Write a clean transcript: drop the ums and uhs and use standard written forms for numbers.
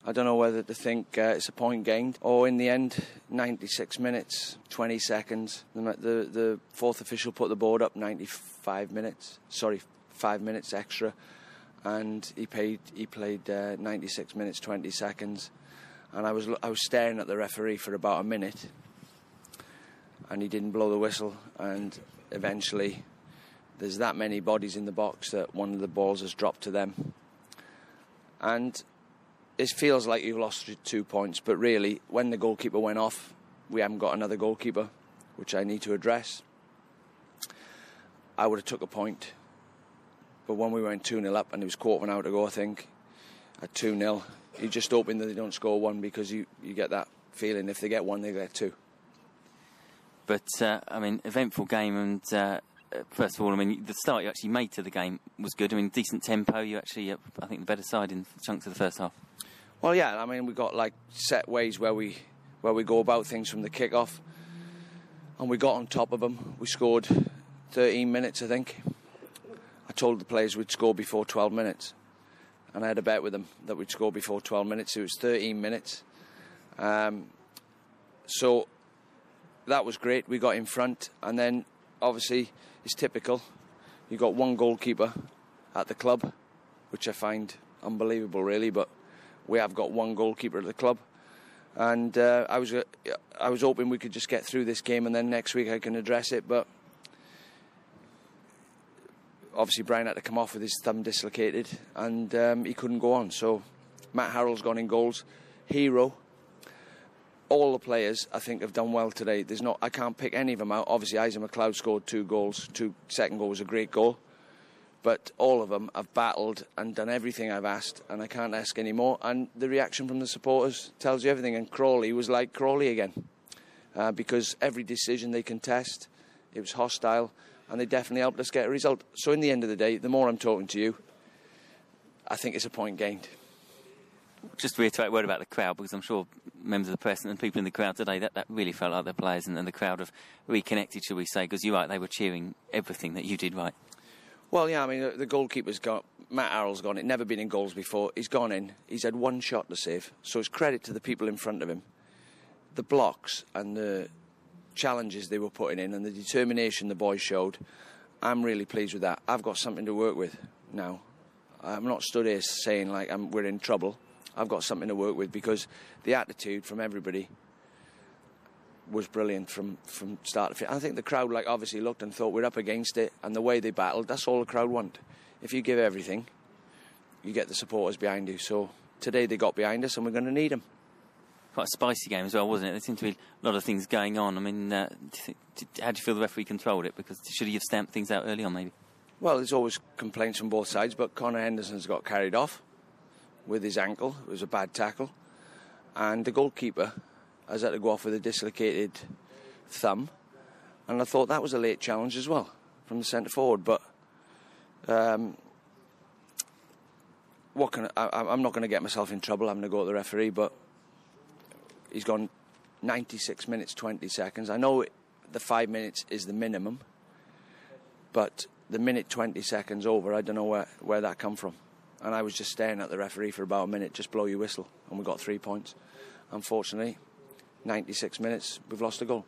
I don't know whether to think it's a point gained or in the end 96 minutes 20 seconds. The fourth official put the board up 5 minutes extra, and he played 96 minutes 20 seconds, and I was staring at the referee for about a minute, and he didn't blow the whistle, and eventually there's that many bodies in the box that one of the balls has dropped to them, and it feels like you've lost 2 points, but really, when the goalkeeper went off, we haven't got another goalkeeper, which I need to address. I would have took a point, but when we went 2-0 up, and it was quarter of an hour to go, I think, at 2-0, you're just hoping that they don't score one, because you get that feeling if they get one, they get two. But, eventful game, and first of all, the start you actually made to the game was good. Decent tempo. You actually, I think, the better side in chunks of the first half. Well, yeah, we got set ways where we go about things from the kick-off, and we got on top of them. We scored 13 minutes, I think. I told the players we'd score before 12 minutes, and I had a bet with them that we'd score before 12 minutes. It was 13 minutes. So that was great. We got in front, and then, obviously, it's typical. You got one goalkeeper at the club, which I find unbelievable, really, but we have got one goalkeeper at the club, and I was hoping we could just get through this game, and then next week I can address it. But obviously Brian had to come off with his thumb dislocated, and he couldn't go on. So Matt Harrell's gone in goals, hero. All the players, I think, have done well today. I can't pick any of them out. Obviously, Isaac McLeod scored 2 goals. Second goal was a great goal. But all of them have battled and done everything I've asked, and I can't ask any more. And the reaction from the supporters tells you everything. And Crawley was like Crawley again, because every decision they contest, it was hostile, and they definitely helped us get a result. So in the end of the day, the more I'm talking to you, I think it's a point gained. Just to reiterate a word about the crowd, because I'm sure members of the press and people in the crowd today, that really felt like the players and the crowd have reconnected, shall we say, because you're right, they were cheering everything that you did right. Well, yeah, the goalkeeper's got, Matt Harrell's gone in, never been in goals before, he's gone in, he's had one shot to save, so it's credit to the people in front of him. The blocks and the challenges they were putting in and the determination the boys showed, I'm really pleased with that. I've got something to work with now. I'm not stood here saying we're in trouble. I've got something to work with, because the attitude from everybody was brilliant from start to finish. I think the crowd obviously looked and thought we're up against it, and the way they battled, that's all the crowd want. If you give everything, you get the supporters behind you. So today they got behind us, and we're going to need them. Quite a spicy game as well, wasn't it? There seemed to be a lot of things going on. How do you feel the referee controlled it? Because should he have stamped things out early on, maybe? Well, there's always complaints from both sides, but Connor Henderson's got carried off with his ankle. It was a bad tackle, and the goalkeeper has had to go off with a dislocated thumb, and I thought that was a late challenge as well from the centre forward. But I'm not going to get myself in trouble having to go to the referee, but he's gone 96 minutes 20 seconds. I know the 5 minutes is the minimum, but the minute 20 seconds over, I don't know where that come from. And I was just staring at the referee for about a minute, just blow your whistle, and we got 3 points. Unfortunately, 96 minutes, we've lost a goal.